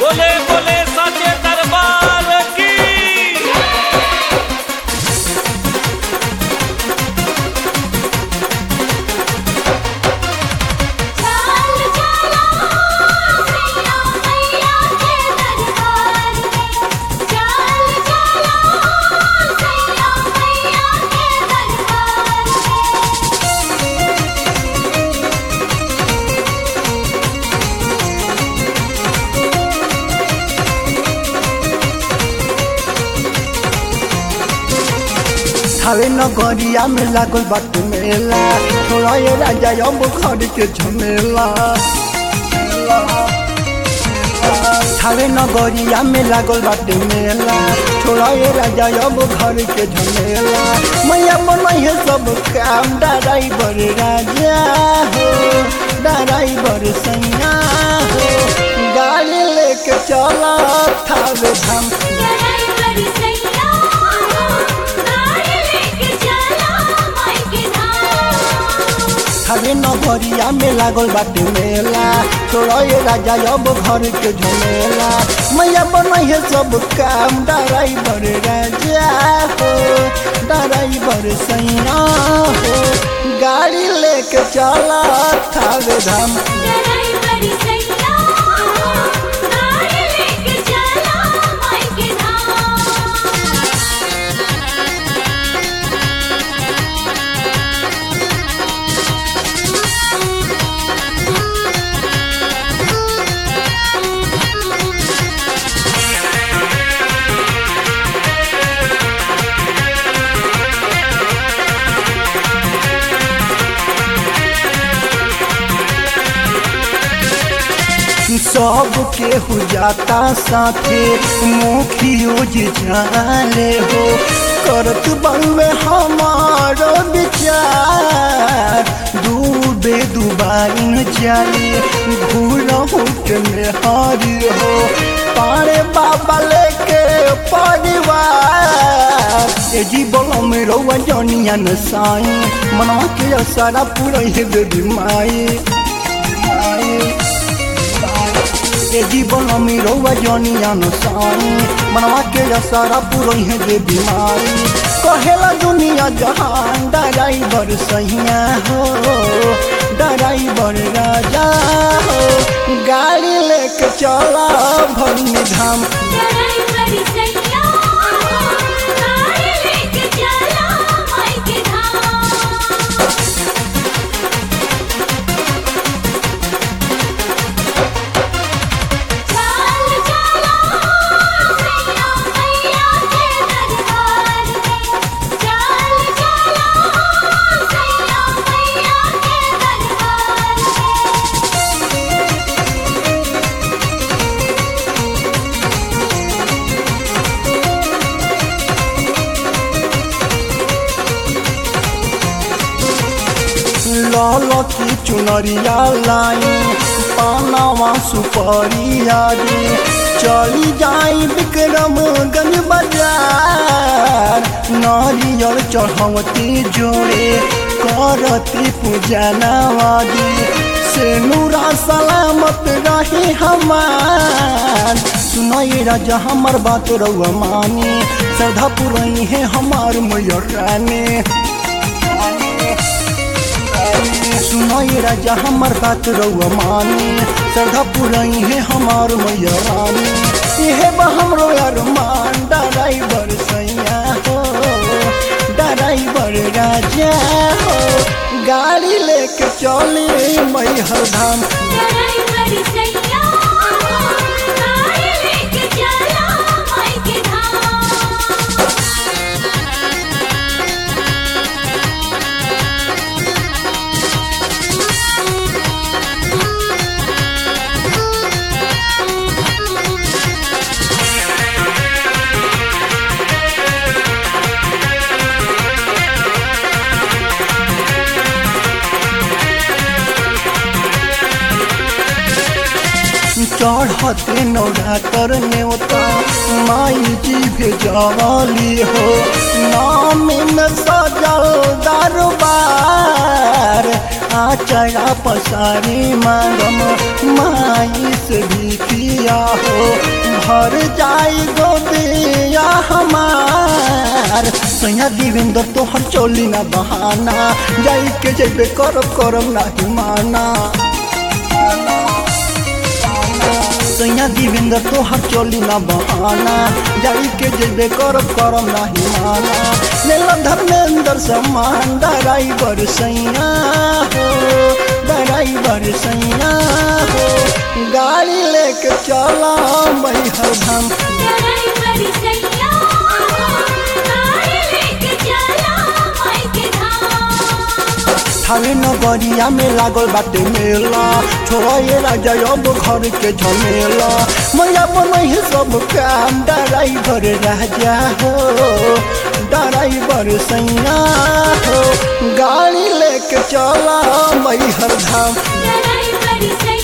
बोले बोले साचे दरबार की। थावे नगरिया में लागल बाटे मेला, छोड़ा ये राजा अब घर के झमेला। थावे नगरिया में लागल बाटे मेला, छोड़ा ये राजा अब घर के झमेला। मैया बनई है सब काम, ड्राइवर राजा हो, ड्राइवर सैया हो, गाड़ी लेके चला थावे धाम। थावे नगरिया में लागल बाटे मेला, छोड़ा ये राजा अब घर के झमेला। मैया बनई है सब काम, ड्राइवर राजा हो, ड्राइवर सैया हो, गाड़ी लेके चला थावे धाम। सब केहू जाता साथे, मुखियो जी जाले हो, करत बउए हमारो विचार। डूबे दुबाइन जाले घूरहुट में हरी हो, पारे बाबा लेके परिवार। ए जी बोलो मेरो जनिया न साई, मनवा के सारा पूरा है बेबी माई। ए जीवन मेरो जनिया न साई, मनवा के सारा पूरा है दे बीमारी। कहेला दुनिया जहान, ड्राइवर सैया हो, ड्राइवर राजा हो, गाड़ी लेके चला भरनी धाम। लाला की चुनरिया लाई, पानावा सुपारिया दे, चली जाई विक्रमगंज बाजार। नारियल चढ़वती जोड़े, करती पूजा नवादी, से नूरा सलामत रही हमार। सुनाई राजा हमार बात रउआ मानी, श्रद्धा पुरई है हमार मैया रानी। सुनाई राजा हमार बात रउआ मानी, श्रद्धा पुरई है हमार मैया रानी। यह हमरो अरमान, ड्राइवर सैया हो, ड्राइवर राजा हो, गाड़ी लेके चले मैहर धाम। चढ़ते नौरातर नेवता माई जी भेजली हो नामी में सजल दरबार आचरा पसारी मांगम माई से भी किया हो भर जाई गोदिया हमार सैया देवेंद्र तोहर चोली ना बहाना जाई के जेबे करम नाही माना सैया देवेंद्र तोहर चोली ना बहाना जाई के जेबे करम नाही माना लेला धर्मेंद्र समान ड्राइवर सैया हो गाड़ी लेके चला मैहर धाम थावे नगरिया में लागल बाटे मेला छोड़े राजा अब घर के झमेला मैया बनई है सब काम ड्राइवर राजा हो ड्राइवर सैया हो गाड़ी लेके चला मैहर धाम।